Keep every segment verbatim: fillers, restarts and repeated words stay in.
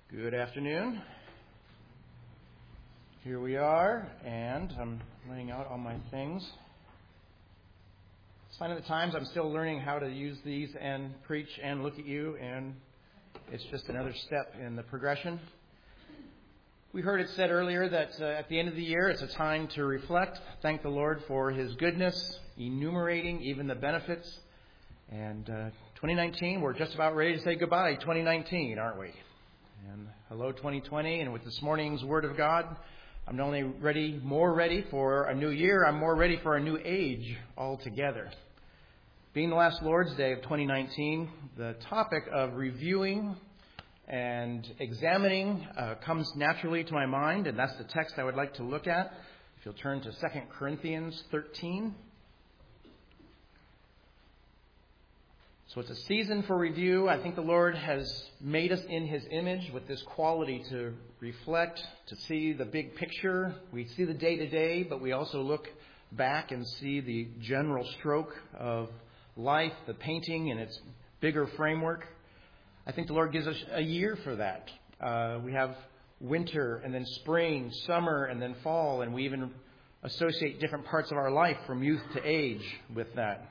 Good afternoon. Here we are, and I'm laying out all my things. Sign of the times, I'm still learning how to use these and preach and look at you, and it's just another step in the progression. We heard it said earlier that uh, at the end of the year, it's a time to reflect, thank the Lord for His goodness, enumerating even the benefits. And uh, twenty nineteen, we're just about ready to say goodbye, twenty nineteen, aren't we? And hello, twenty twenty, and with this morning's Word of God, I'm not only ready, more ready for a new year, I'm more ready for a new age altogether. Being the last Lord's Day of twenty nineteen, the topic of reviewing and examining uh, comes naturally to my mind, and that's the text I would like to look at. If you'll turn to Second Corinthians thirteen. So it's a season for review. I think the Lord has made us in His image with this quality to reflect, to see the big picture. We see the day-to-day, but we also look back and see the general stroke of life, the painting in its bigger framework. I think the Lord gives us a year for that. Uh, we have winter and then spring, summer and then fall, and we even associate different parts of our life from youth to age with that.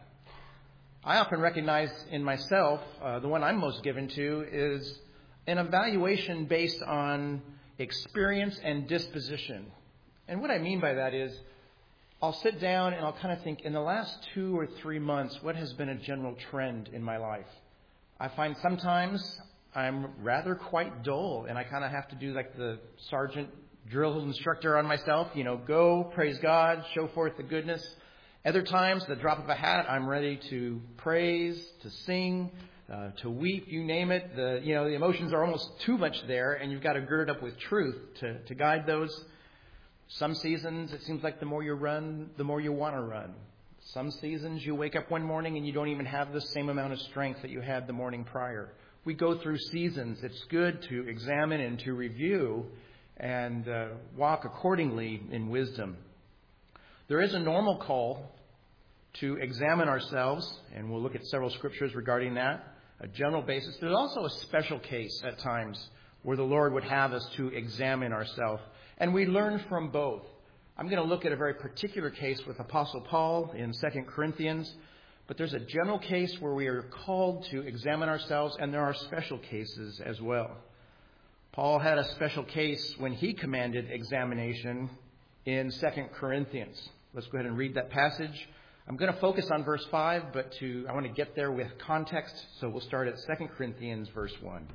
I often recognize in myself, uh, the one I'm most given to is an evaluation based on experience and disposition. And what I mean by that is I'll sit down and I'll kind of think, in the last two or three months, what has been a general trend in my life? I find sometimes I'm rather quite dull, and I kind of have to do like the sergeant drill instructor on myself, you know, go, praise God, show forth the goodness. Other times, the drop of a hat, I'm ready to praise, to sing, uh, to weep, you name it. The you know the emotions are almost too much there, and you've got to gird up with truth to, to guide those. Some seasons, it seems like the more you run, the more you want to run. Some seasons, you wake up one morning and you don't even have the same amount of strength that you had the morning prior. We go through seasons. It's good to examine and to review and uh, walk accordingly in wisdom. There is a normal call to examine ourselves, and we'll look at several scriptures regarding that, a general basis. There's also a special case at times where the Lord would have us to examine ourselves, and we learn from both. I'm going to look at a very particular case with Apostle Paul in Second Corinthians, but there's a general case where we are called to examine ourselves, and there are special cases as well. Paul had a special case when he commanded examination in Second Corinthians. Let's go ahead and read that passage. I'm going to focus on verse five, but to I want to get there with context, so we'll start at Second Corinthians verse one.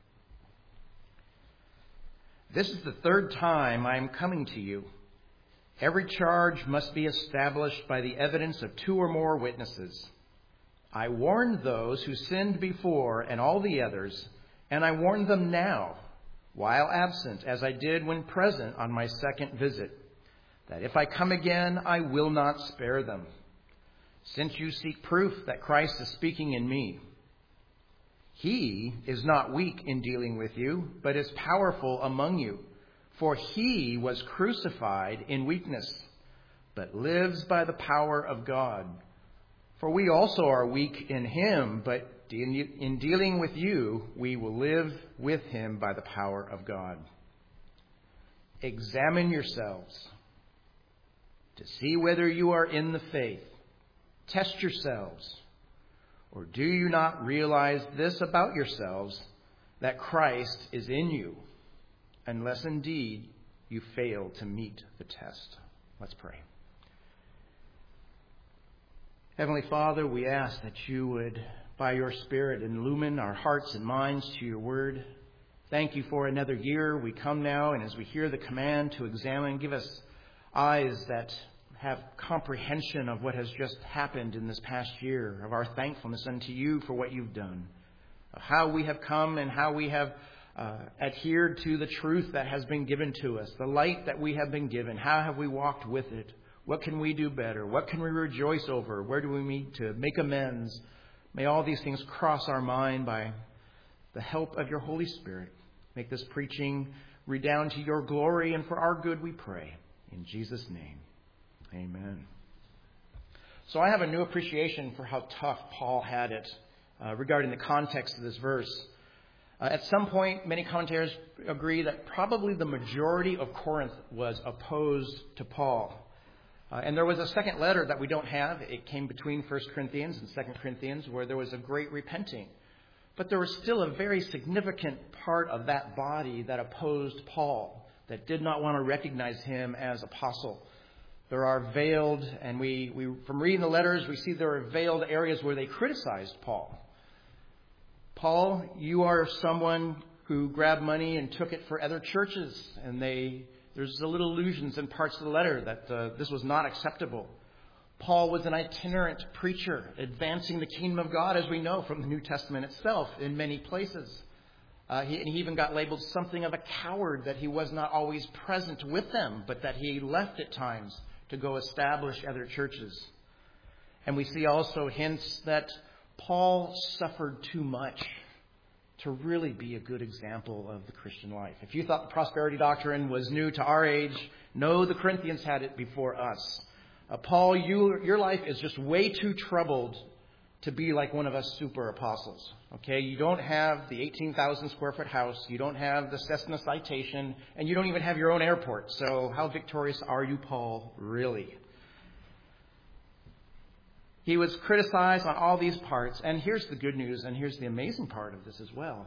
This is the third time I am coming to you. Every charge must be established by the evidence of two or more witnesses. I warned those who sinned before and all the others, and I warn them now, while absent, as I did when present on my second visit, that if I come again, I will not spare them, since you seek proof that Christ is speaking in me. He is not weak in dealing with you, but is powerful among you. For he was crucified in weakness, but lives by the power of God. For we also are weak in him, but in dealing with you, we will live with him by the power of God. Examine yourselves to see whether you are in the faith. Test yourselves. Or do you not realize this about yourselves, that Christ is in you, unless indeed you fail to meet the test? Let's pray. Heavenly Father, we ask that you would, by your Spirit, illumine our hearts and minds to your word. Thank you for another year. We come now, and as we hear the command to examine, give us eyes that have comprehension of what has just happened in this past year, of our thankfulness unto you for what you've done, of how we have come and how we have uh, adhered to the truth that has been given to us, the light that we have been given. How have we walked with it? What can we do better? What can we rejoice over? Where do we need to make amends? May all these things cross our mind by the help of your Holy Spirit. Make this preaching redound to your glory, and for our good we pray. In Jesus' name. Amen. So I have a new appreciation for how tough Paul had it uh, regarding the context of this verse. Uh, at some point, many commentators agree that probably the majority of Corinth was opposed to Paul. Uh, and there was a second letter that we don't have. It came between First Corinthians and Second Corinthians, where there was a great repenting. But there was still a very significant part of that body that opposed Paul, that did not want to recognize him as apostle. There are veiled, and we, we from reading the letters, we see there are veiled areas where they criticized Paul. Paul, you are someone who grabbed money and took it for other churches, and they there's a little allusions in parts of the letter that uh, this was not acceptable. Paul was an itinerant preacher, advancing the kingdom of God, as we know from the New Testament itself, in many places. Uh, he, and he even got labeled something of a coward, that he was not always present with them, but that he left at times to go establish other churches. And we see also hints that Paul suffered too much to really be a good example of the Christian life. If you thought the prosperity doctrine was new to our age, no, the Corinthians had it before us. Uh, Paul, you, your life is just way too troubled to be like one of us super apostles. Okay, you don't have the eighteen thousand square foot house, you don't have the Cessna Citation, and you don't even have your own airport. So how victorious are you, Paul, really? He was criticized on all these parts. And here's the good news, and here's the amazing part of this as well.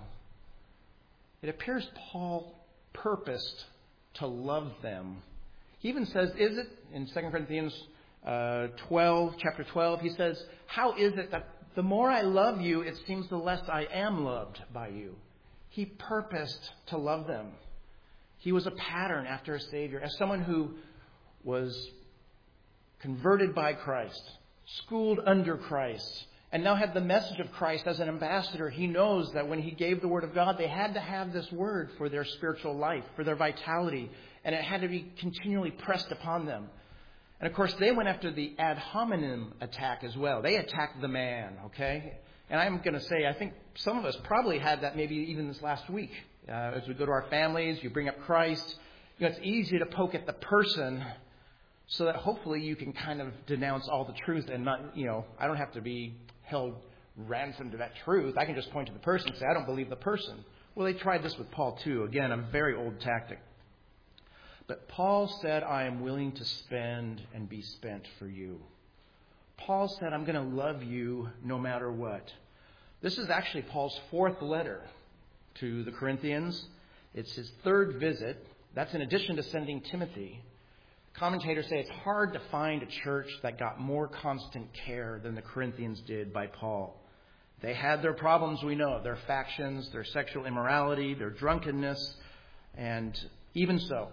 It appears Paul purposed to love them. He even says, is it, in Second Corinthians uh, twelve, chapter twelve, he says, how is it that the more I love you, it seems the less I am loved by you? He purposed to love them. He was a pattern after a Savior. As someone who was converted by Christ, schooled under Christ, and now had the message of Christ as an ambassador, he knows that when he gave the Word of God, they had to have this Word for their spiritual life, for their vitality, and it had to be continually pressed upon them. And of course, they went after the ad hominem attack as well. They attacked the man, okay? And I'm going to say, I think some of us probably had that maybe even this last week. Uh, as we go to our families, you bring up Christ. You know, it's easy to poke at the person so that hopefully you can kind of denounce all the truth and not, you know, I don't have to be held ransom to that truth. I can just point to the person and say, I don't believe the person. Well, they tried this with Paul too. Again, a very old tactic. But Paul said, I am willing to spend and be spent for you. Paul said, I'm going to love you no matter what. This is actually Paul's fourth letter to the Corinthians. It's his third visit. That's in addition to sending Timothy. Commentators say it's hard to find a church that got more constant care than the Corinthians did by Paul. They had their problems, we know, their factions, their sexual immorality, their drunkenness, and even so,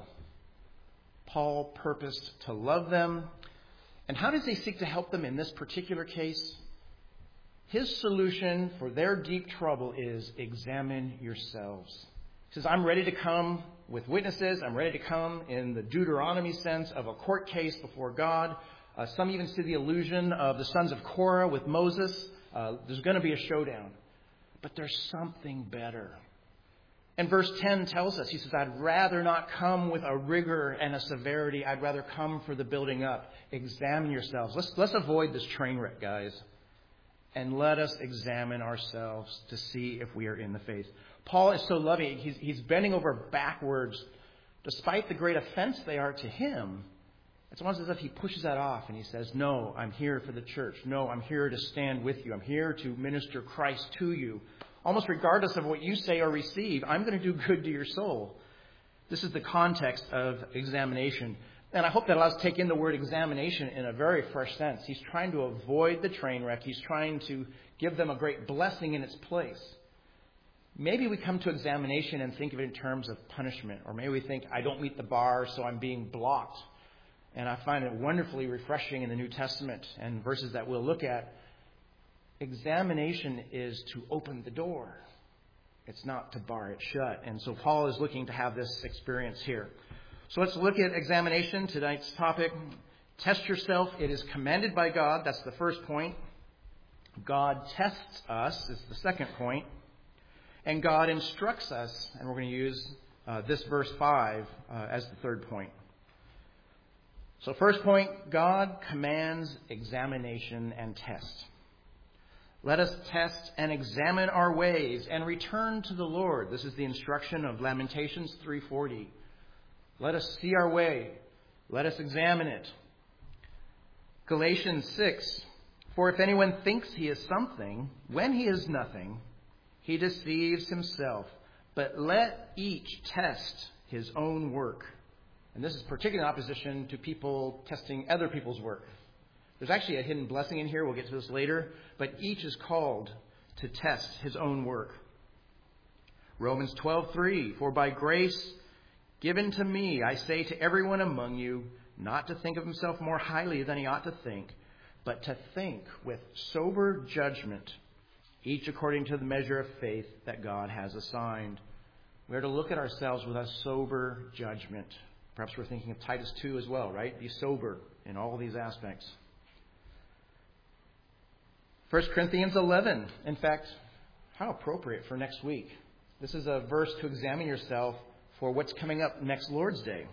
Paul purposed to love them. And how does he seek to help them in this particular case? His solution for their deep trouble is examine yourselves. He says, I'm ready to come with witnesses. I'm ready to come in the Deuteronomy sense of a court case before God. Uh, some even see the illusion of the sons of Korah with Moses. Uh, there's going to be a showdown. But there's something better. And verse ten tells us, he says, I'd rather not come with a rigor and a severity. I'd rather come for the building up. Examine yourselves. Let's, let's avoid this train wreck, guys. And let us examine ourselves to see if we are in the faith. Paul is so loving. He's, he's bending over backwards. Despite the great offense they are to him, it's almost as if he pushes that off and he says, no, I'm here for the church. No, I'm here to stand with you. I'm here to minister Christ to you. Almost regardless of what you say or receive, I'm going to do good to your soul. This is the context of examination. And I hope that allows us to take in the word examination in a very fresh sense. He's trying to avoid the train wreck. He's trying to give them a great blessing in its place. Maybe we come to examination and think of it in terms of punishment. Or maybe we think, I don't meet the bar, so I'm being blocked. And I find it wonderfully refreshing in the New Testament and verses that we'll look at. Examination is to open the door. It's not to bar it shut. And so Paul is looking to have this experience here. So let's look at examination, tonight's topic. Test yourself. It is commanded by God. That's the first point. God tests us is the second point. And God instructs us. And we're going to use uh, this verse five uh, as the third point. So first point, God commands examination and test. Let us test and examine our ways and return to the Lord. This is the instruction of Lamentations three forty. Let us see our way. Let us examine it. Galatians six. For if anyone thinks he is something, when he is nothing, he deceives himself. But let each test his own work. And this is particularly in opposition to people testing other people's work. There's actually a hidden blessing in here. We'll get to this later. But each is called to test his own work. Romans twelve three. For by grace given to me, I say to everyone among you, not to think of himself more highly than he ought to think, but to think with sober judgment, each according to the measure of faith that God has assigned. We are to look at ourselves with a sober judgment. Perhaps we're thinking of Titus two as well, right? Be sober in all these aspects. First Corinthians eleven. In fact, how appropriate for next week. This is a verse to examine yourself for what's coming up next Lord's Day.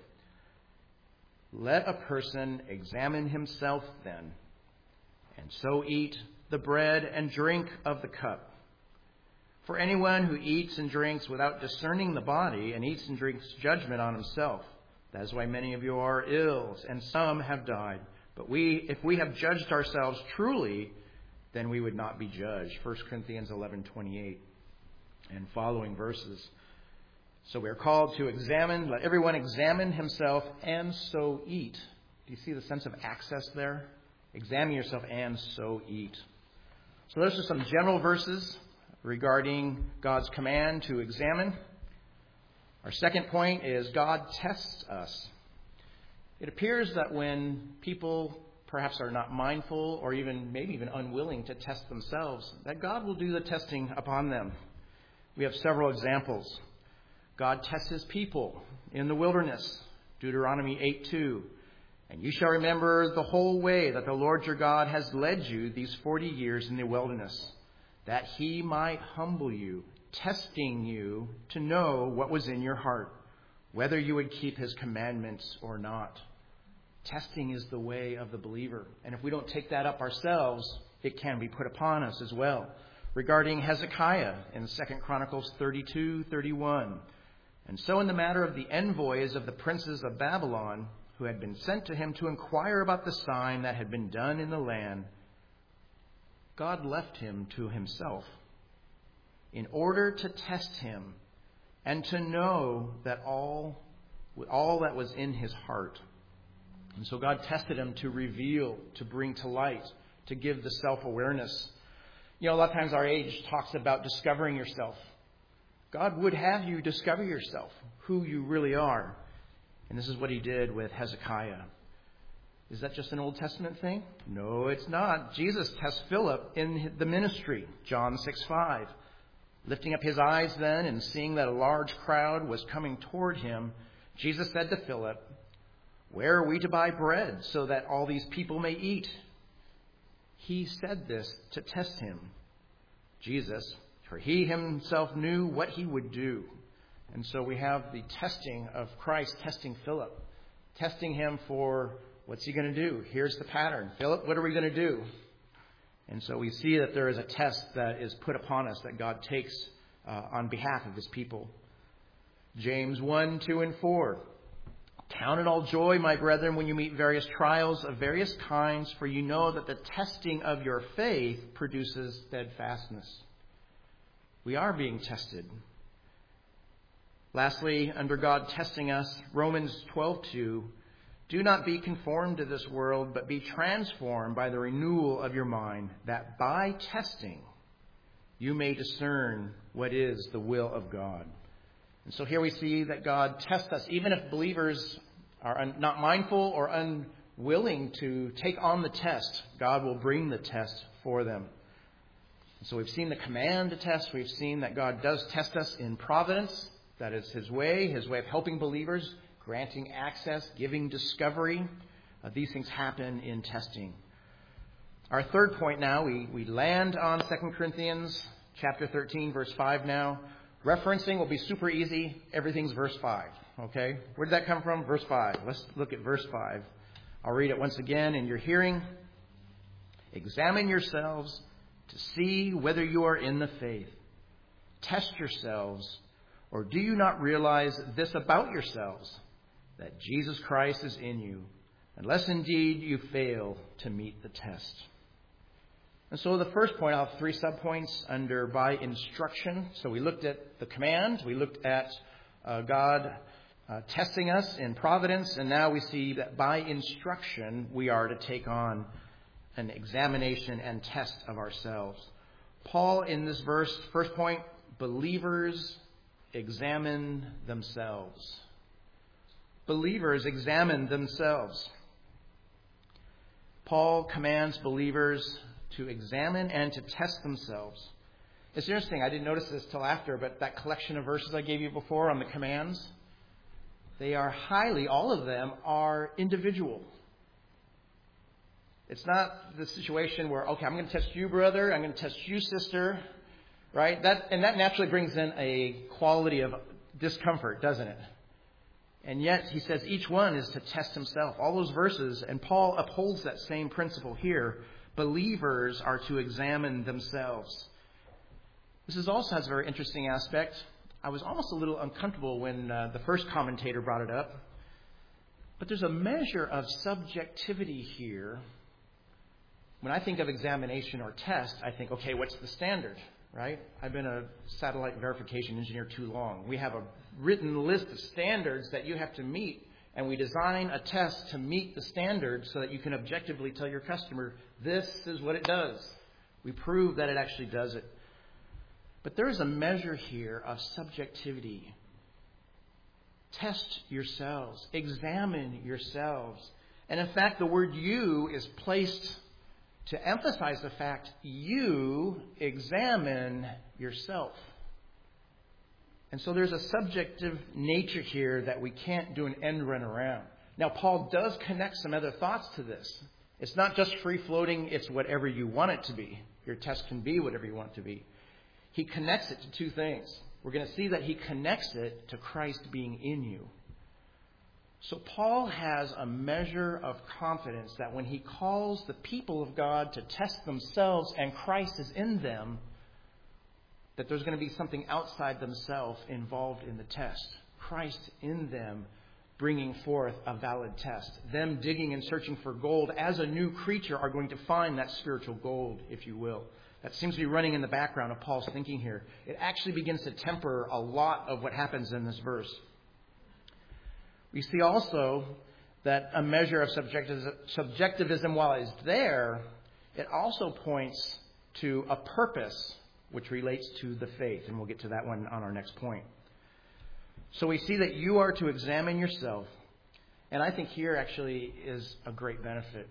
Let a person examine himself then, and so eat the bread and drink of the cup. For anyone who eats and drinks without discerning the body and eats and drinks judgment on himself. That is why many of you are ill, and some have died. But we, if we have judged ourselves truly, then we would not be judged. First Corinthians eleven twenty-eight and following verses. So we are called to examine, let everyone examine himself and so eat. Do you see the sense of access there? Examine yourself and so eat. So those are some general verses regarding God's command to examine. Our second point is God tests us. It appears that when people perhaps are not mindful or even maybe even unwilling to test themselves, that God will do the testing upon them. We have several examples. God tests his people in the wilderness. Deuteronomy eight two. And you shall remember the whole way that the Lord your God has led you these forty years in the wilderness, that he might humble you, testing you to know what was in your heart, whether you would keep his commandments or not. Testing is the way of the believer. And if we don't take that up ourselves, it can be put upon us as well. Regarding Hezekiah in Second Chronicles thirty-two thirty-one. And so in the matter of the envoys of the princes of Babylon, who had been sent to him to inquire about the sign that had been done in the land, God left him to himself in order to test him and to know that all, all that was in his heart. And so God tested him to reveal, to bring to light, to give the self-awareness. You know, a lot of times our age talks about discovering yourself. God would have you discover yourself, who you really are. And this is what he did with Hezekiah. Is that just an Old Testament thing? No, it's not. Jesus tests Philip in the ministry, John six five. Lifting up his eyes then and seeing that a large crowd was coming toward him, Jesus said to Philip, "Where are we to buy bread so that all these people may eat?" He said this to test him. Jesus, for he himself knew what he would do. And so we have the testing of Christ testing Philip, testing him for what's he going to do. Here's the pattern. Philip, what are we going to do? And so we see that there is a test that is put upon us that God takes uh, on behalf of his people. James one, two, and four. Count it all joy, my brethren, when you meet various trials of various kinds, for you know that the testing of your faith produces steadfastness. We are being tested. Lastly, under God testing us, Romans twelve two, do not be conformed to this world, but be transformed by the renewal of your mind, that by testing you may discern what is the will of God. And so here we see that God tests us, even if believers are un- not mindful or unwilling to take on the test, God will bring the test for them. And so we've seen the command to test. We've seen that God does test us in providence. That is his way, his way of helping believers, granting access, giving discovery. Uh, these things happen in testing. Our third point now, we, we land on Second Corinthians chapter thirteen, verse five now. Referencing will be super easy. Everything's verse five. Okay? Where did that come from? Verse five. Let's look at verse five. I'll read it once again in your hearing. Examine yourselves to see whether you are in the faith. Test yourselves, or do you not realize this about yourselves, that Jesus Christ is in you, unless indeed you fail to meet the test. And so the first point, I'll have three subpoints under by instruction. So we looked at the command, we looked at uh, God uh, testing us in providence, and now we see that by instruction we are to take on an examination and test of ourselves. Paul, in this verse, first point, believers examine themselves. Believers examine themselves. Paul commands believers to examine and to test themselves. It's interesting, I didn't notice this till after, but that collection of verses I gave you before on the commands, they are highly, all of them are individual. It's not the situation where, okay, I'm going to test you, brother. I'm going to test you, sister. Right? That, and that naturally brings in a quality of discomfort, doesn't it? And yet, he says each one is to test himself. All those verses, and Paul upholds that same principle here. Believers are to examine themselves. This is also has a very interesting aspect. I was almost a little uncomfortable when uh, the first commentator brought it up. But there's a measure of subjectivity here. When I think of examination or test, I think, okay, what's the standard, right? I've been a satellite verification engineer too long. We have a written list of standards that you have to meet, and we design a test to meet the standards so that you can objectively tell your customer, this is what it does. We prove that it actually does it. But there is a measure here of subjectivity. Test yourselves. Examine yourselves. And in fact, the word you is placed to emphasize the fact you examine yourself. And so there's a subjective nature here that we can't do an end run around. Now, Paul does connect some other thoughts to this. It's not just free-floating, it's whatever you want it to be. Your test can be whatever you want it to be. He connects it to two things. We're going to see that he connects it to Christ being in you. So Paul has a measure of confidence that when he calls the people of God to test themselves and Christ is in them, that there's going to be something outside themselves involved in the test. Christ in them bringing forth a valid test. Them digging and searching for gold as a new creature are going to find that spiritual gold, if you will. That seems to be running in the background of Paul's thinking here. It actually begins to temper a lot of what happens in this verse. We see also that a measure of subjectivism, while it's there, it also points to a purpose which relates to the faith. And we'll get to that one on our next point. So we see that you are to examine yourself. And I think here actually is a great benefit.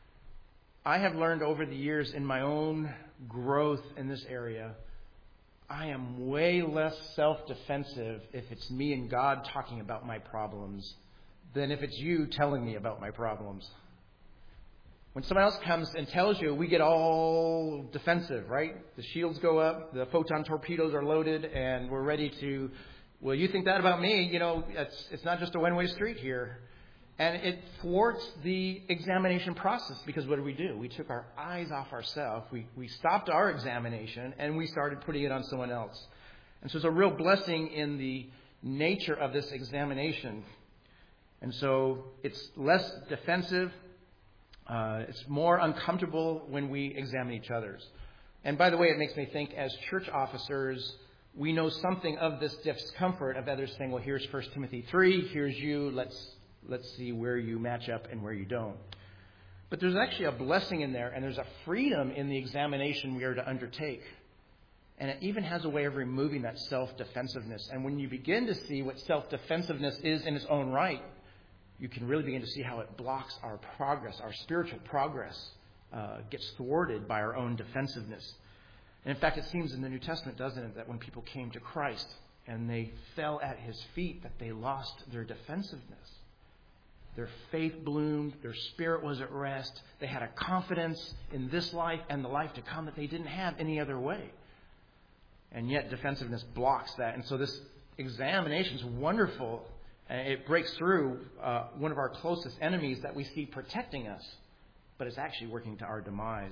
I have learned over the years in my own growth in this area, I am way less self-defensive if it's me and God talking about my problems than if it's you telling me about my problems. When someone else comes and tells you, we get all defensive, right? The shields go up, the photon torpedoes are loaded, and we're ready to, well, you think that about me? You know, it's, it's not just a one-way street here. And it thwarts the examination process because what did we do? We took our eyes off ourselves. We, we stopped our examination and we started putting it on someone else. And so there's a real blessing in the nature of this examination. And so it's less defensive. Uh, it's more uncomfortable when we examine each other's. And by the way, it makes me think as church officers, we know something of this discomfort of others saying, well, here's First Timothy three, here's you, let's Let's see where you match up and where you don't. But there's actually a blessing in there, and there's a freedom in the examination we are to undertake. And it even has a way of removing that self-defensiveness. And when you begin to see what self-defensiveness is in its own right, you can really begin to see how it blocks our progress, our spiritual progress uh, gets thwarted by our own defensiveness. And in fact, it seems in the New Testament, doesn't it, that when people came to Christ and they fell at his feet, that they lost their defensiveness. Their faith bloomed. Their spirit was at rest. They had a confidence in this life and the life to come that they didn't have any other way. And yet defensiveness blocks that. And so this examination is wonderful. And it breaks through uh, one of our closest enemies that we see protecting us. But it's actually working to our demise.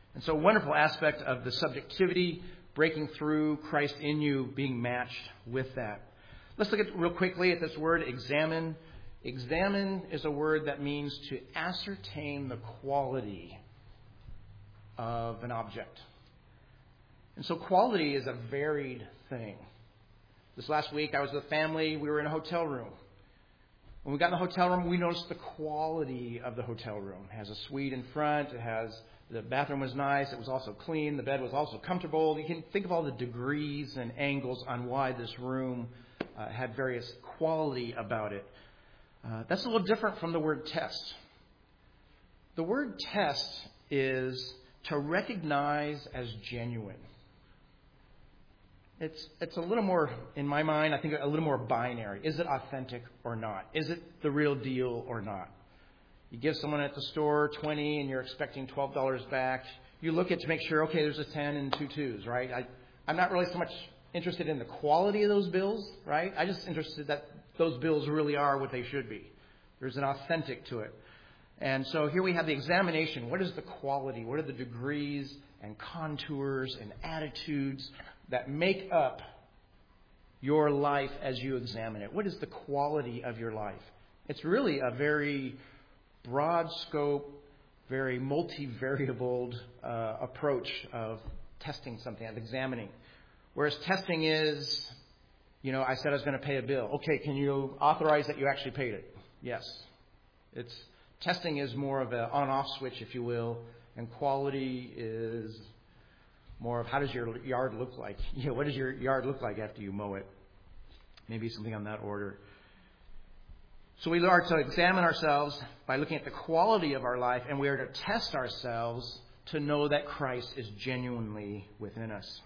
And so a wonderful aspect of the subjectivity, breaking through, Christ in you being matched with that. Let's look at real quickly at this word, examine. Examine is a word that means to ascertain the quality of an object. And so quality is a varied thing. This last week I was with family. We were in a hotel room. When we got in the hotel room, we noticed the quality of the hotel room. It has a suite in front. It has the bathroom was nice. It was also clean. The bed was also comfortable. You can think of all the degrees and angles on why this room uh, had various quality about it. Uh, that's a little different from the word test. The word test is to recognize as genuine. It's it's a little more, in my mind, I think a little more binary. Is it authentic or not? Is it the real deal or not? You give someone at the store twenty and you're expecting twelve dollars back. You look at to make sure, okay, there's a ten and two twos, right? I, I'm not really so much interested in the quality of those bills, right? I'm just interested that those bills really are what they should be. There's an authentic to it. And so here we have the examination. What is the quality? What are the degrees and contours and attitudes that make up your life as you examine it? What is the quality of your life? It's really a very broad scope, very multivariable uh, approach of testing something, of examining. Whereas testing is, you know, I said I was going to pay a bill. Okay, can you authorize that you actually paid it? Yes. It's testing is more of an on-off switch, if you will, and quality is more of how does your yard look like? You know, what does your yard look like after you mow it? Maybe something on that order. So we are to examine ourselves by looking at the quality of our life, and we are to test ourselves to know that Christ is genuinely within us.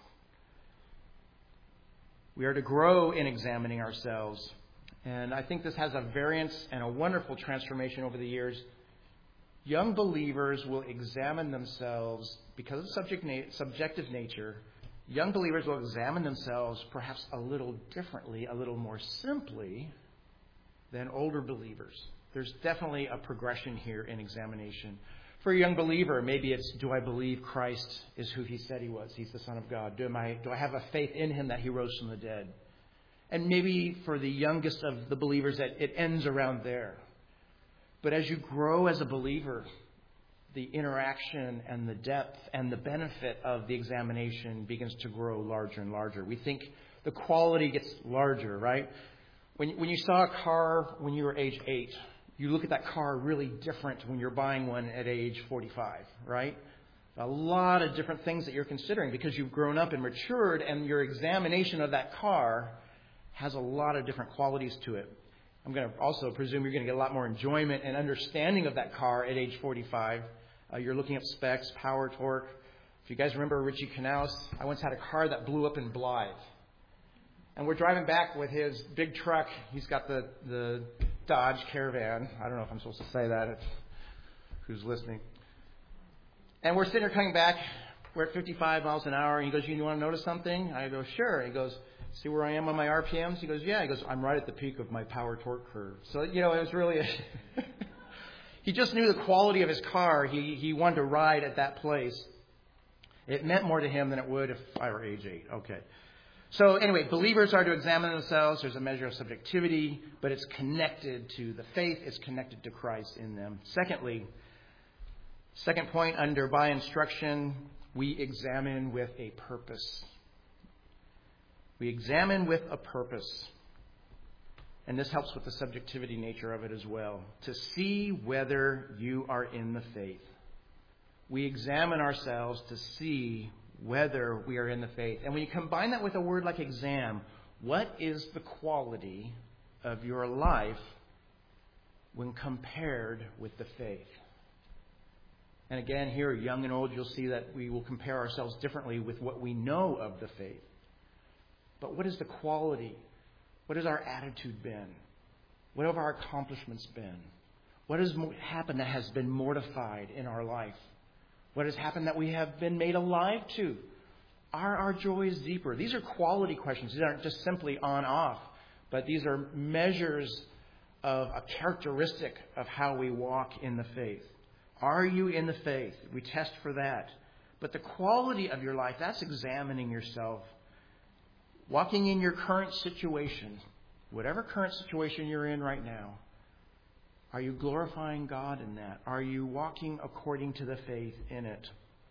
We are to grow in examining ourselves. And I think this has a variance and a wonderful transformation over the years. Young believers will examine themselves because of subject na- subjective nature. Young believers will examine themselves perhaps a little differently, a little more simply than older believers. There's definitely a progression here in examination. For a young believer, maybe it's, do I believe Christ is who he said he was? He's the Son of God. Do I, do I have a faith in him that he rose from the dead? And maybe for the youngest of the believers, that it ends around there. But as you grow as a believer, the interaction and the depth and the benefit of the examination begins to grow larger and larger. We think the quality gets larger, right? When, when you saw a car when you were age eight, you look at that car really different when you're buying one at age forty-five, right? A lot of different things that you're considering because you've grown up and matured, and your examination of that car has a lot of different qualities to it. I'm going to also presume you're going to get a lot more enjoyment and understanding of that car at age forty-five. Uh, you're looking up specs, power, torque. If you guys remember Richie Knaus, I once had a car that blew up in Blythe. And we're driving back with his big truck. He's got the, the Dodge Caravan. I don't know if I'm supposed to say that. If, who's listening? And we're sitting there coming back. We're at fifty-five miles an hour. And he goes, you want to notice something? I go, sure. He goes, see where I am on my R P Ms? He goes, yeah. He goes, I'm right at the peak of my power torque curve. So, you know, it was really... A he just knew the quality of his car. He, he wanted to ride at that place. It meant more to him than it would if I were age eight. Okay. So anyway, believers are to examine themselves. There's a measure of subjectivity, but it's connected to the faith. It's connected to Christ in them. Secondly, second point under by instruction, we examine with a purpose. We examine with a purpose. And this helps with the subjectivity nature of it as well. To see whether you are in the faith. We examine ourselves to see whether we are in the faith. And when you combine that with a word like exam, what is the quality of your life when compared with the faith? And again, here, young and old, you'll see that we will compare ourselves differently with what we know of the faith. But what is the quality? What has our attitude been? What have our accomplishments been? What has happened that has been mortified in our life? What has happened that we have been made alive to? Are our joys deeper? These are quality questions. These aren't just simply on-off, but these are measures of a characteristic of how we walk in the faith. Are you in the faith? We test for that. But the quality of your life, that's examining yourself. Walking in your current situation, whatever current situation you're in right now, are you glorifying God in that? Are you walking according to the faith in it?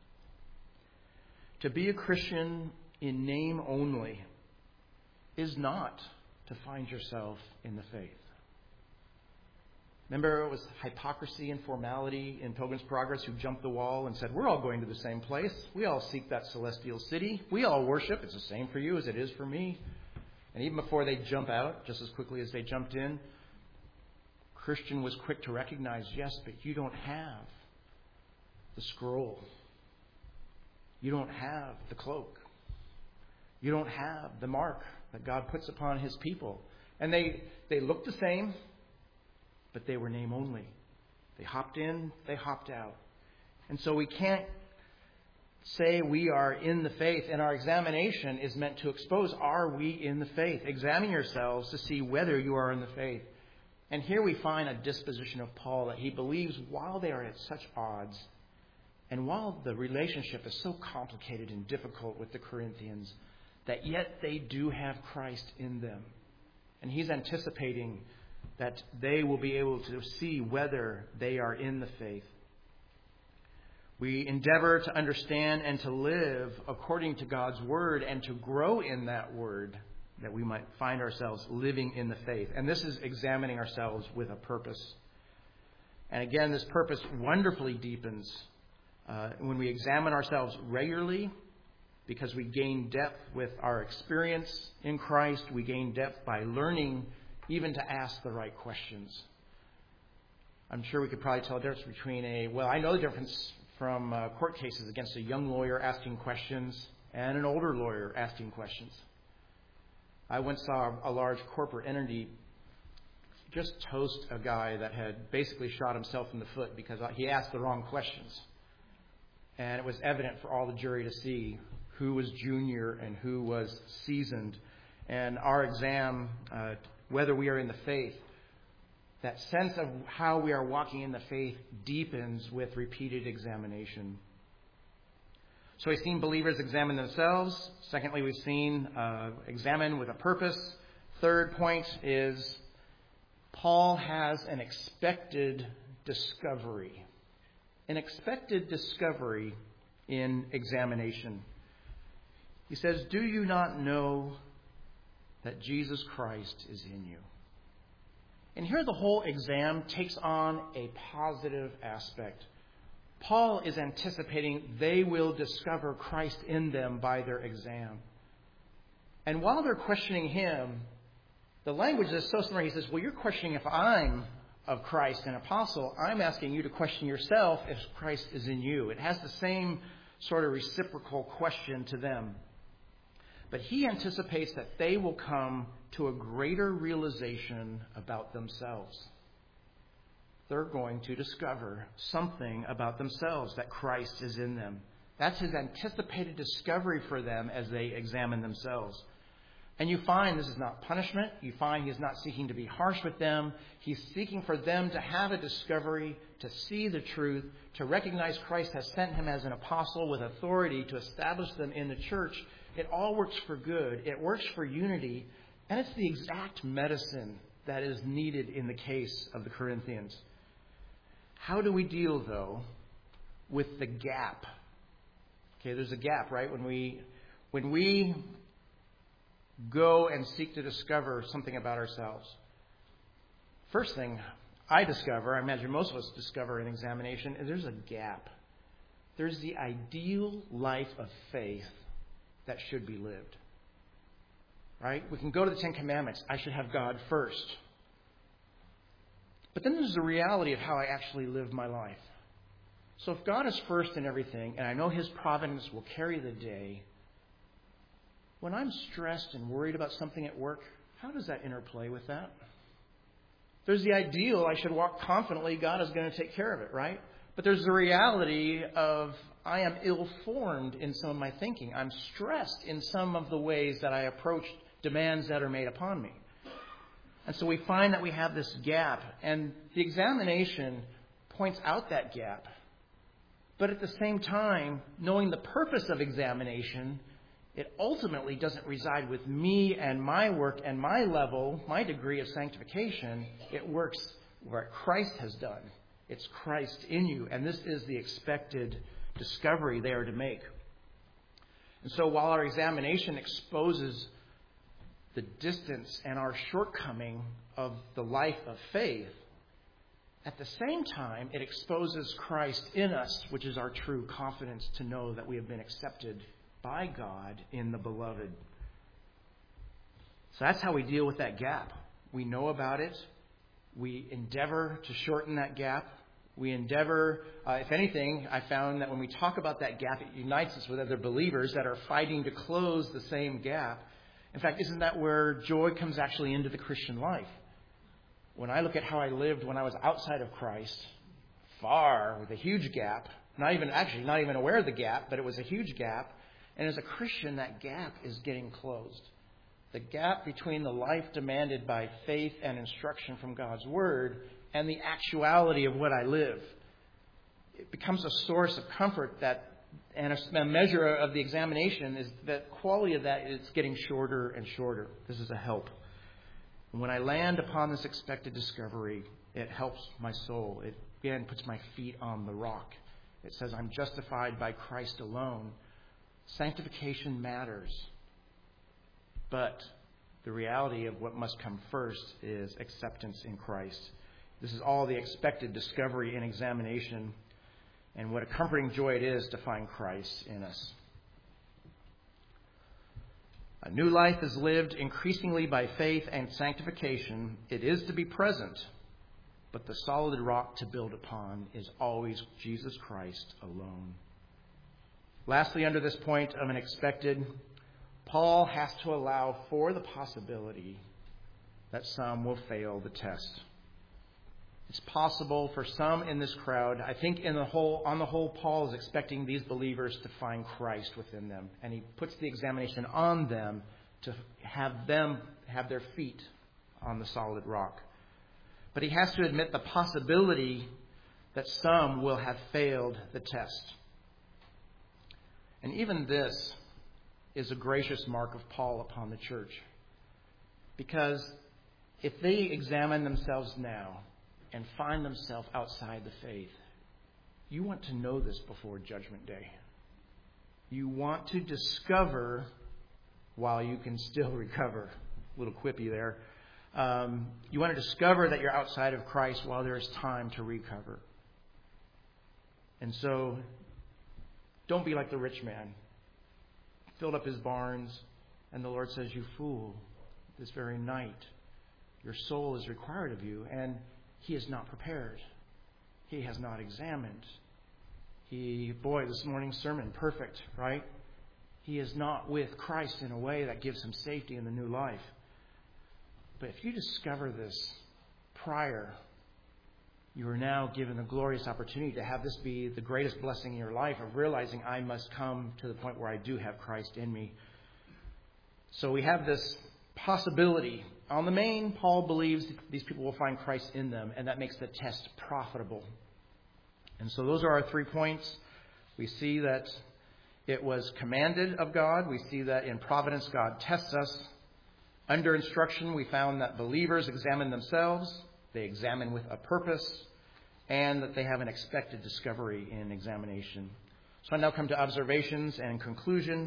To be a Christian in name only is not to find yourself in the faith. Remember, it was hypocrisy and formality in Pilgrim's Progress who jumped the wall and said, we're all going to the same place. We all seek that celestial city. We all worship. It's the same for you as it is for me. And even before they jump out, just as quickly as they jumped in, Christian was quick to recognize, yes, but you don't have the scroll. You don't have the cloak. You don't have the mark that God puts upon his people. And they, they looked the same, but they were name only. They hopped in, they hopped out. And so we can't say we are in the faith, and our examination is meant to expose, are we in the faith? Examine yourselves to see whether you are in the faith. And here we find a disposition of Paul that he believes while they are at such odds, and while the relationship is so complicated and difficult with the Corinthians, that yet they do have Christ in them. And he's anticipating that they will be able to see whether they are in the faith. We endeavor to understand and to live according to God's word and to grow in that word, that we might find ourselves living in the faith. And this is examining ourselves with a purpose. And again, this purpose wonderfully deepens uh, when we examine ourselves regularly, because we gain depth with our experience in Christ. We gain depth by learning even to ask the right questions. I'm sure we could probably tell the difference between a, well, I know the difference from uh, court cases against a young lawyer asking questions and an older lawyer asking questions. I once saw a large corporate entity just toast a guy that had basically shot himself in the foot because he asked the wrong questions. And it was evident for all the jury to see who was junior and who was seasoned. And our exam, uh, whether we are in the faith, that sense of how we are walking in the faith deepens with repeated examination. So we've seen believers examine themselves. Secondly, we've seen uh, examine with a purpose. Third point is Paul has an expected discovery. An expected discovery in examination. He says, do you not know that Jesus Christ is in you? And here the whole exam takes on a positive aspect. Paul is anticipating they will discover Christ in them by their exam. And while they're questioning him, the language is so similar. He says, well, you're questioning if I'm of Christ, an apostle. I'm asking you to question yourself if Christ is in you. It has the same sort of reciprocal question to them. But he anticipates that they will come to a greater realization about themselves. They're going to discover something about themselves, that Christ is in them. That's his anticipated discovery for them as they examine themselves. And you find this is not punishment. You find he's not seeking to be harsh with them. He's seeking for them to have a discovery, to see the truth, to recognize Christ has sent him as an apostle with authority to establish them in the church. It all works for good. It works for unity. And it's the exact medicine that is needed in the case of the Corinthians. How do we deal, though, with the gap? Okay, there's a gap, right? When we, when we go and seek to discover something about ourselves. First thing I discover, I imagine most of us discover in examination, is there's a gap. There's the ideal life of faith that should be lived. Right? We can go to the Ten Commandments. I should have God first. But then there's the reality of how I actually live my life. So if God is first in everything, and I know his providence will carry the day, when I'm stressed and worried about something at work, how does that interplay with that? There's the ideal, I should walk confidently, God is going to take care of it, right? But there's the reality of I am ill-formed in some of my thinking. I'm stressed in some of the ways that I approach demands that are made upon me. And so we find that we have this gap, and the examination points out that gap. But at the same time, knowing the purpose of examination, it ultimately doesn't reside with me and my work and my level, my degree of sanctification. It works where Christ has done. It's Christ in you. And this is the expected discovery they are to make. And so while our examination exposes the distance and our shortcoming of the life of faith, at the same time, it exposes Christ in us, which is our true confidence to know that we have been accepted by God in the Beloved. So that's how we deal with that gap. We know about it. We endeavor to shorten that gap. We endeavor, uh, if anything, I found that when we talk about that gap, it unites us with other believers that are fighting to close the same gap. In fact, isn't that where joy comes actually into the Christian life? When I look at how I lived when I was outside of Christ, far with a huge gap, not even actually not even aware of the gap, but it was a huge gap. And as a Christian, that gap is getting closed. The gap between the life demanded by faith and instruction from God's Word and the actuality of what I live. It becomes a source of comfort that, and a measure of the examination is that quality of that is getting shorter and shorter. This is a help. And when I land upon this expected discovery, it helps my soul. It again puts my feet on the rock. It says I'm justified by Christ alone. Sanctification matters. But the reality of what must come first is acceptance in Christ. This is all the expected discovery and examination, and what a comforting joy it is to find Christ in us. A new life is lived increasingly by faith and sanctification. It is to be present, but the solid rock to build upon is always Jesus Christ alone. Lastly, under this point of an expected, Paul has to allow for the possibility that some will fail the test. It's possible for some in this crowd. I think in the whole, on the whole, Paul is expecting these believers to find Christ within them. And he puts the examination on them to have them have their feet on the solid rock. But he has to admit the possibility that some will have failed the test. And even this is a gracious mark of Paul upon the church. Because if they examine themselves now and find themselves outside the faith, you want to know this before Judgment Day. You want to discover while you can still recover. A little quippy there. Um, you want to discover that you're outside of Christ while there is time to recover. And so, don't be like the rich man. Filled up his barns, and the Lord says, you fool, this very night your soul is required of you, and he is not prepared. He has not examined. He, boy, this morning's sermon, perfect, right? He is not with Christ in a way that gives him safety in the new life. But if you discover this prior, you are now given the glorious opportunity to have this be the greatest blessing in your life of realizing I must come to the point where I do have Christ in me. So we have this possibility. On the main, Paul believes these people will find Christ in them, and that makes the test profitable. And so those are our three points. We see that it was commanded of God. We see that in providence God tests us. Under instruction, we found that believers examine themselves. They examine with a purpose, and that they have an expected discovery in examination. So I now come to observations and conclusion.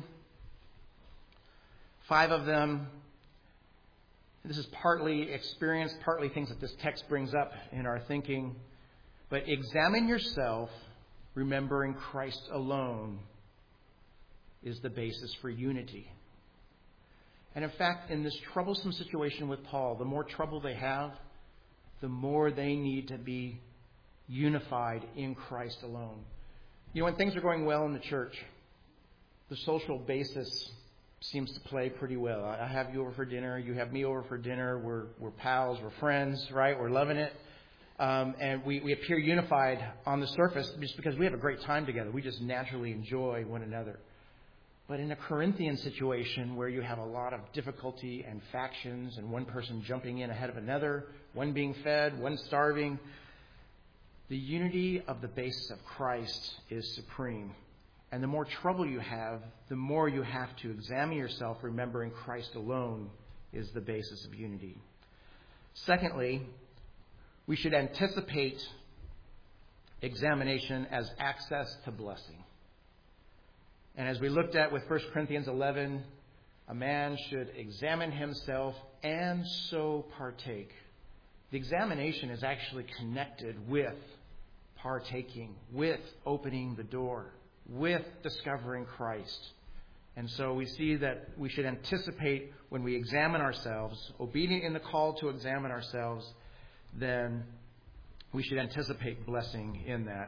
Five of them. This is partly experience, partly things that this text brings up in our thinking. But examine yourself, remembering Christ alone is the basis for unity. And in fact, in this troublesome situation with Paul, the more trouble they have, the more they need to be unified in Christ alone. You know, when things are going well in the church, the social basis seems to play pretty well. I have you over for dinner. You have me over for dinner. We're we're pals. We're friends, right? We're loving it. Um, and we, we appear unified on the surface just because we have a great time together. We just naturally enjoy one another. But in a Corinthian situation where you have a lot of difficulty and factions and one person jumping in ahead of another, one being fed, one starving, The unity of the basis of Christ is supreme. And the more trouble you have, the more you have to examine yourself, remembering Christ alone is the basis of unity. Secondly, we should anticipate examination as access to blessing. And as we looked at with First Corinthians eleven, a man should examine himself and so partake. The examination is actually connected with partaking, with opening the door, with discovering Christ. And so we see that we should anticipate when we examine ourselves, obedient in the call to examine ourselves, then we should anticipate blessing in that.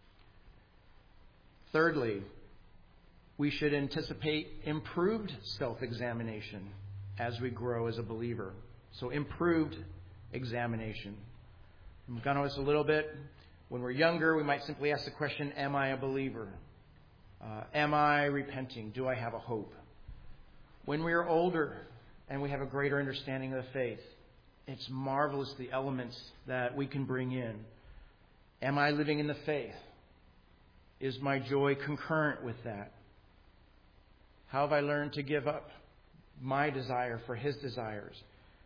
Thirdly, we should anticipate improved self-examination as we grow as a believer. So improved examination. We've gone over this a little bit. When we're younger, we might simply ask the question, am I a believer? Uh, am I repenting? Do I have a hope? When we are older and we have a greater understanding of the faith, it's marvelous the elements that we can bring in. Am I living in the faith? Is my joy concurrent with that? How have I learned to give up my desire for His desires?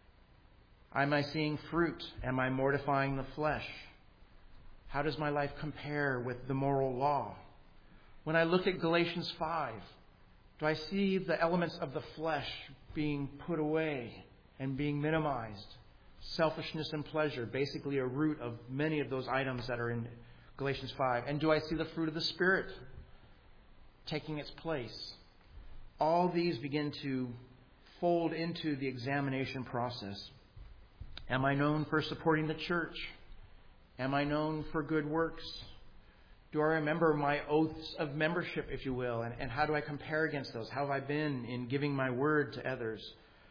Am I seeing fruit? Am I mortifying the flesh? How does my life compare with the moral law? When I look at Galatians five, do I see the elements of the flesh being put away and being minimized? Selfishness and pleasure, basically a root of many of those items that are in Galatians five. And do I see the fruit of the Spirit taking its place? All these begin to fold into the examination process. Am I known for supporting the church? Am I known for good works? Do I remember my oaths of membership, if you will? And, and how do I compare against those? How have I been in giving my word to others?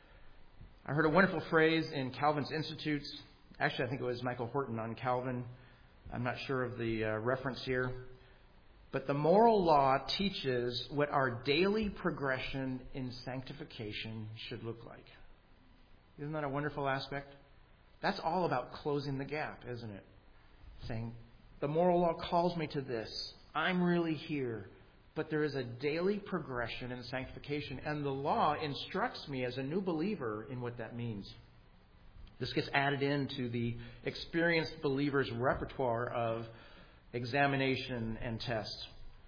I heard a wonderful phrase in Calvin's Institutes. Actually, I think it was Michael Horton on Calvin. I'm not sure of the uh, reference here. But the moral law teaches what our daily progression in sanctification should look like. Isn't that a wonderful aspect? That's all about closing the gap, isn't it? Saying, the moral law calls me to this. I'm really here. But there is a daily progression in sanctification. And the law instructs me as a new believer in what that means. This gets added into the experienced believer's repertoire of examination and test.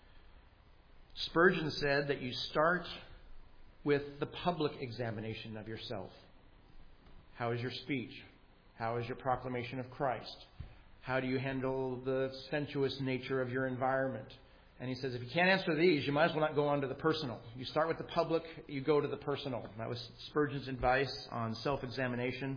Spurgeon said that you start with the public examination of yourself. How is your speech? How is your proclamation of Christ? How do you handle the sensuous nature of your environment? And he says, if you can't answer these, you might as well not go on to the personal. You start with the public, you go to the personal. That was Spurgeon's advice on self-examination.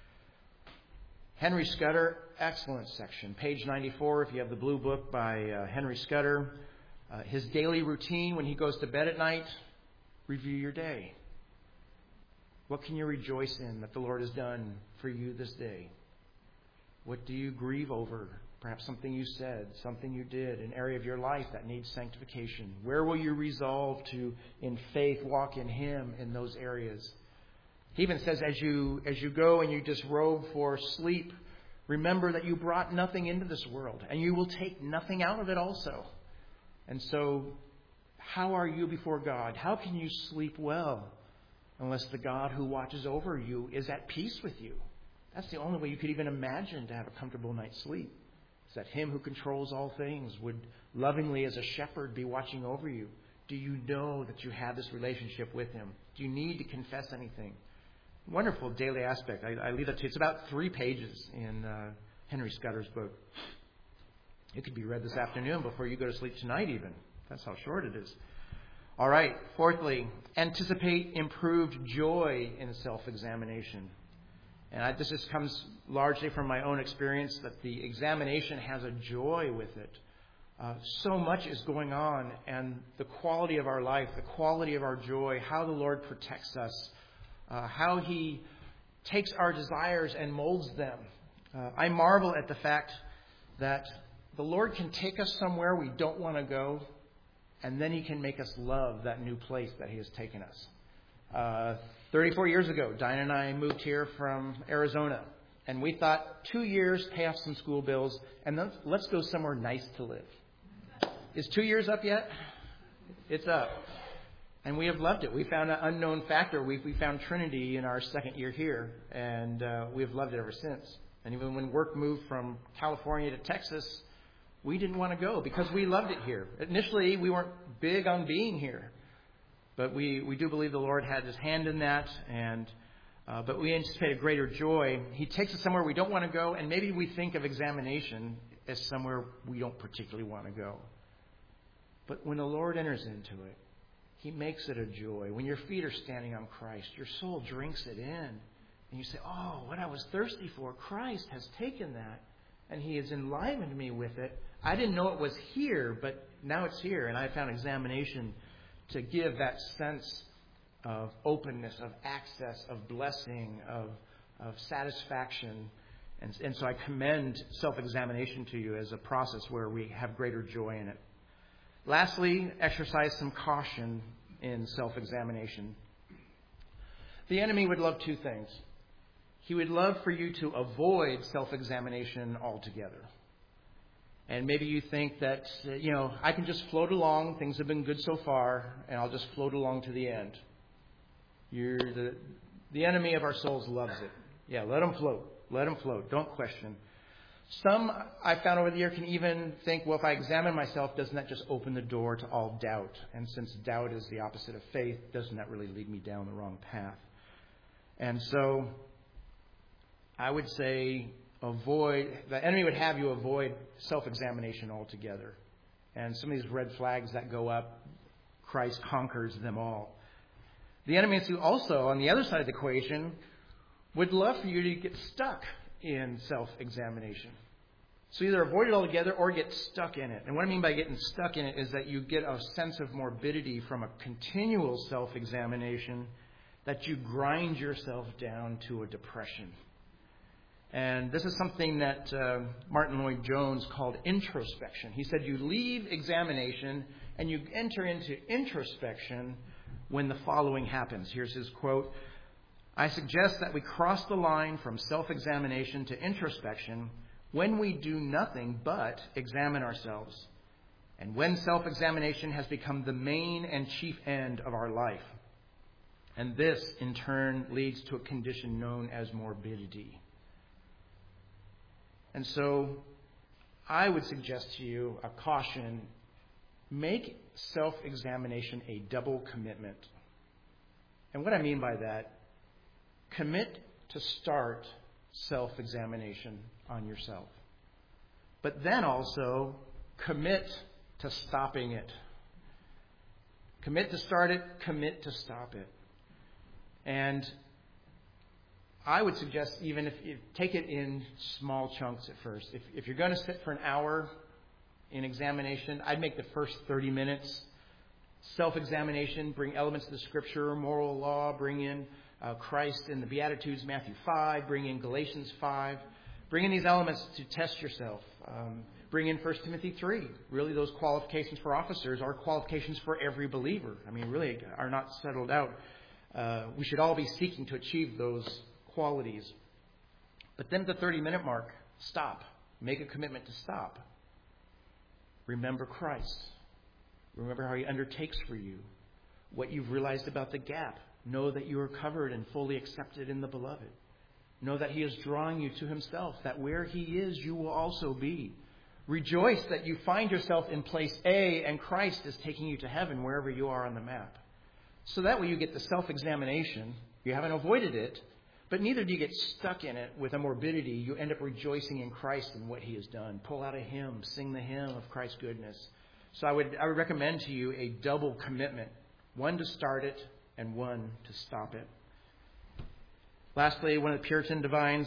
Henry Scudder, excellent section. Page ninety-four, if you have the blue book by uh, Henry Scudder. Uh, his daily routine when he goes to bed at night, review your day. What can you rejoice in that the Lord has done for you this day? What do you grieve over? Perhaps something you said, something you did, an area of your life that needs sanctification. Where will you resolve to, in faith, walk in Him in those areas? He even says, as you as you go and you disrobe for sleep, remember that you brought nothing into this world, and you will take nothing out of it also. And so, how are you before God? How can you sleep well unless the God who watches over you is at peace with you? That's the only way you could even imagine to have a comfortable night's sleep. Is that Him who controls all things would lovingly as a shepherd be watching over you. Do you know that you have this relationship with Him? Do you need to confess anything? Wonderful daily aspect. I, I leave that to you. It's about three pages in uh, Henry Scudder's book. It could be read this afternoon before you go to sleep tonight even. That's how short it is. All right. Fourthly, anticipate improved joy in self-examination. And I, this just comes largely from my own experience that the examination has a joy with it. Uh, so much is going on, and the quality of our life, the quality of our joy, how the Lord protects us, uh, how He takes our desires and molds them. Uh, I marvel at the fact that the Lord can take us somewhere we don't want to go, and then He can make us love that new place that He has taken us. Uh, thirty-four years ago, Diane and I moved here from Arizona. And we thought, two years, pay off some school bills, and then let's go somewhere nice to live. Is two years up yet? It's up. And we have loved it. We found an unknown factor. We we found Trinity in our second year here, and uh, we have loved it ever since. And even when work moved from California to Texas, we didn't want to go because we loved it here. Initially, we weren't big on being here, but we, we do believe the Lord had His hand in that, and uh, but we anticipate a greater joy. He takes us somewhere we don't want to go, and maybe we think of examination as somewhere we don't particularly want to go. But when the Lord enters into it, He makes it a joy. When your feet are standing on Christ, your soul drinks it in. And you say, oh, what I was thirsty for, Christ has taken that. And He has enlivened me with it. I didn't know it was here, but now it's here. And I found examination to give that sense of openness, of access, of blessing, of, of satisfaction. And, and so I commend self-examination to you as a process where we have greater joy in it. Lastly, exercise some caution in self-examination. The enemy would love two things. He would love for you to avoid self-examination altogether. And maybe you think that, you know, I can just float along. Things have been good so far, and I'll just float along to the end. You're the, the enemy of our souls loves it. Yeah, let them float. Let them float. Don't question. Some, I found over the year, can even think, well, if I examine myself, doesn't that just open the door to all doubt? And since doubt is the opposite of faith, doesn't that really lead me down the wrong path? And so I would say avoid, the enemy would have you avoid self-examination altogether. And some of these red flags that go up, Christ conquers them all. The enemy also, on the other side of the equation, would love for you to get stuck in self-examination. So either avoid it altogether or get stuck in it. And what I mean by getting stuck in it is that you get a sense of morbidity from a continual self-examination, that you grind yourself down to a depression. And this is something that uh, Martin Lloyd-Jones called introspection. He said you leave examination and you enter into introspection when the following happens. Here's his quote. I suggest that we cross the line from self-examination to introspection when we do nothing but examine ourselves, and when self-examination has become the main and chief end of our life. And this, in turn, leads to a condition known as morbidity. And so I would suggest to you a caution. Make self-examination a double commitment. And what I mean by that, commit to start self-examination on yourself. But then also commit to stopping it. Commit to start it, commit to stop it. And I would suggest even if you take it in small chunks at first. If, if you're going to sit for an hour in examination, I'd make the first thirty minutes self-examination, bring elements of the Scripture, moral law, bring in Uh, Christ in the Beatitudes, Matthew five, bring in Galatians five. Bring in these elements to test yourself. Um, bring in First Timothy three. Really, those qualifications for officers are qualifications for every believer. I mean, really are not settled out. Uh, we should all be seeking to achieve those qualities. But then at the thirty-minute mark, stop. Make a commitment to stop. Remember Christ. Remember how He undertakes for you. What you've realized about the gap. Know that you are covered and fully accepted in the Beloved. Know that He is drawing you to Himself, that where He is, you will also be. Rejoice that you find yourself in place A and Christ is taking you to heaven wherever you are on the map. So that way you get the self-examination. You haven't avoided it, but neither do you get stuck in it with a morbidity. You end up rejoicing in Christ and what He has done. Pull out a hymn, sing the hymn of Christ's goodness. So I would I would recommend to you a double commitment. One to start it, and one to stop it. Lastly, one of the Puritan divines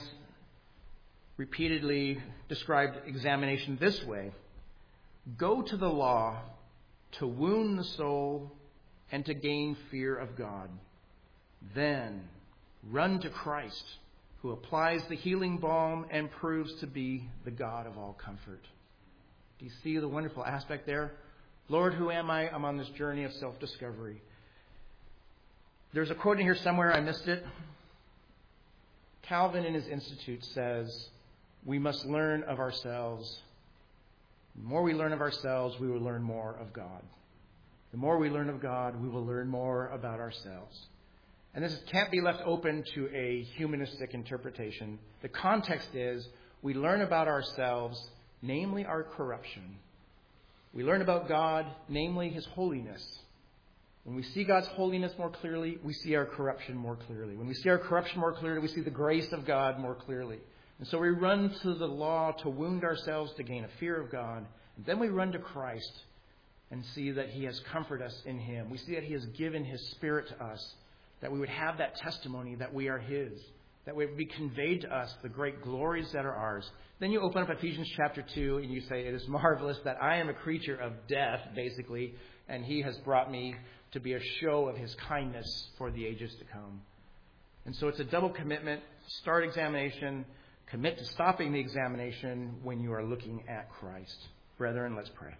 repeatedly described examination this way. Go to the law to wound the soul and to gain fear of God. Then run to Christ, who applies the healing balm and proves to be the God of all comfort. Do you see the wonderful aspect there? Lord, who am I? I'm on this journey of self-discovery. There's a quote in here somewhere, I missed it. Calvin in his Institute says, we must learn of ourselves. The more we learn of ourselves, we will learn more of God. The more we learn of God, we will learn more about ourselves. And this can't be left open to a humanistic interpretation. The context is we learn about ourselves, namely our corruption. We learn about God, namely His holiness. When we see God's holiness more clearly, we see our corruption more clearly. When we see our corruption more clearly, we see the grace of God more clearly. And so we run to the law to wound ourselves, to gain a fear of God. And then we run to Christ and see that He has comforted us in Him. We see that He has given His Spirit to us, that we would have that testimony that we are His, that would be conveyed to us the great glories that are ours. Then you open up Ephesians chapter two and you say, it is marvelous that I am a creature of death, basically, and He has brought me to be a show of His kindness for the ages to come. And so it's a double commitment. Start examination. Commit to stopping the examination when you are looking at Christ. Brethren, let's pray.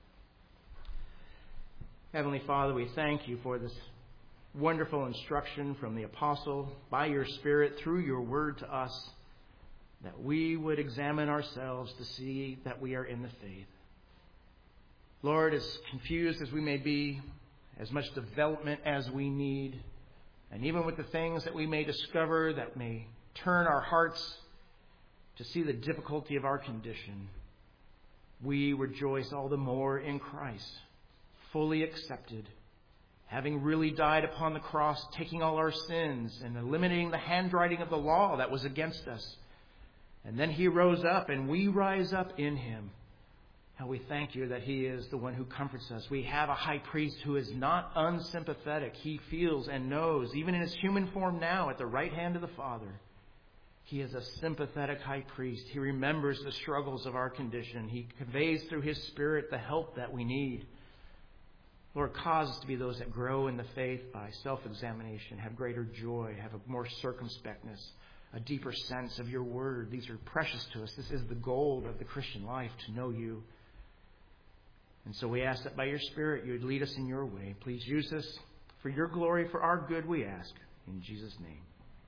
Heavenly Father, we thank You for this wonderful instruction from the Apostle by Your Spirit through Your Word to us, that we would examine ourselves to see that we are in the faith. Lord, as confused as we may be, as much development as we need, and even with the things that we may discover that may turn our hearts to see the difficulty of our condition, we rejoice all the more in Christ, fully accepted, having really died upon the cross, taking all our sins and eliminating the handwriting of the law that was against us. And then He rose up and we rise up in Him. How we thank You that He is the one who comforts us. We have a high priest who is not unsympathetic. He feels and knows, even in His human form now, at the right hand of the Father. He is a sympathetic high priest. He remembers the struggles of our condition. He conveys through His Spirit the help that we need. Lord, cause us to be those that grow in the faith by self-examination, have greater joy, have a more circumspectness, a deeper sense of Your Word. These are precious to us. This is the gold of the Christian life, to know You. And so we ask that by Your Spirit You would lead us in Your way. Please use us for Your glory, for our good, we ask. In Jesus' name.